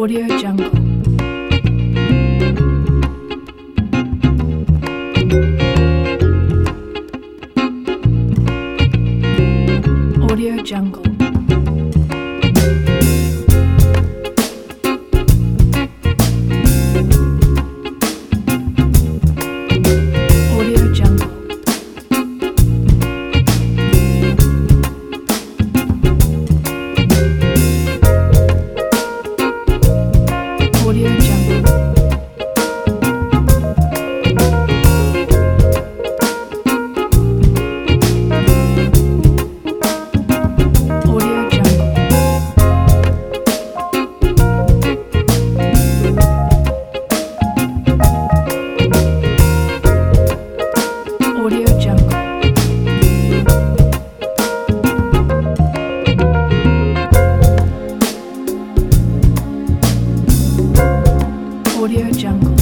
Audio Jungle. Audio Jungle. Audio Jungle. Audio Jungle. Audio Jungle. Audio Jungle. Audio Jungle.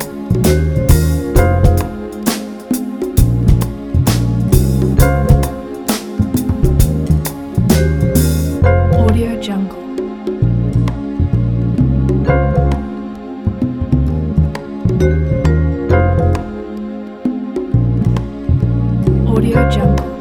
Audio Jungle. Audio Jungle.